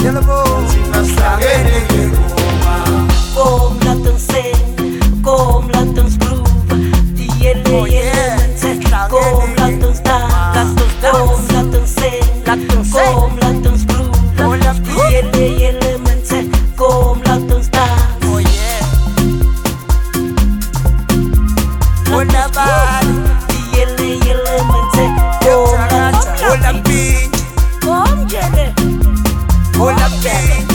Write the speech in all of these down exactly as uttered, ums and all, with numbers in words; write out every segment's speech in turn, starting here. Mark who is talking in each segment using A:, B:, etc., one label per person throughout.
A: Kom laat ons sing, kom laat ons groove. Die hele elementen. Kom laat ons dans, kom laat ons sing, kom laat ons groove. Die hele elementen. Kom laat ons dans.
B: Oh yeah.
A: Laat ons groove. Die hele elementen. Kom laat ons
B: Hold up,
A: dans.
B: bitch.
A: Kom jelle.
B: Hold up, bitch.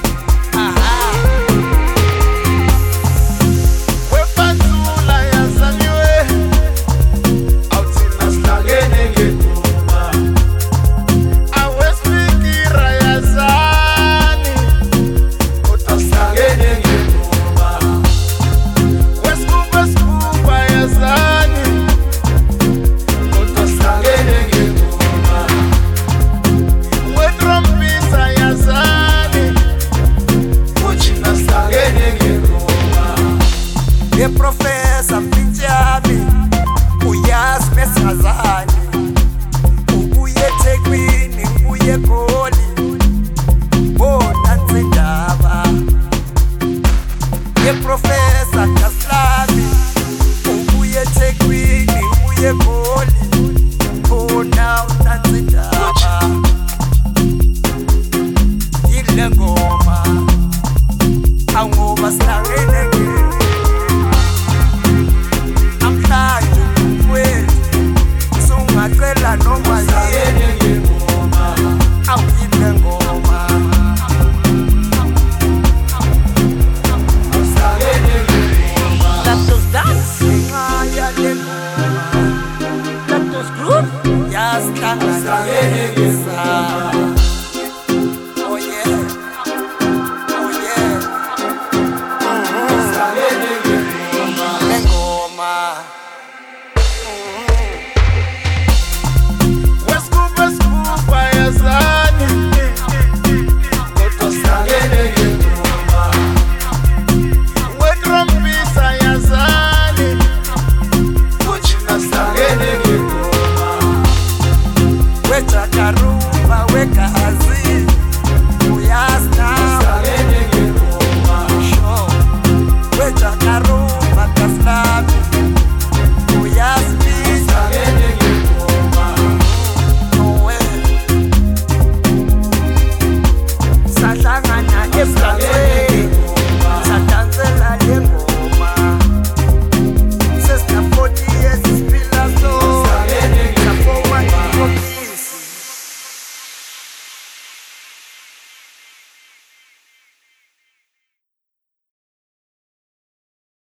B: Ye professor Pinjami uyazi besazani ubuye eThekwini ubuye eGoli bona nzindaba. Ye professor Kaslami ubuye eThekwini ubuye eGoli bona nzindaba. Ile ngoma angoba sihlangene ngacela noma yini awuyile ngoma
A: Laat ons dans,
B: ngaya le ngoma
A: laat ons groove.
B: yasihlanganisa. Oh yeah, oh yeah, le ngoma. Wekaruba wekazi uyasna show wekaruba kaslabi uyasbi nowe sahlangana emhlabeni.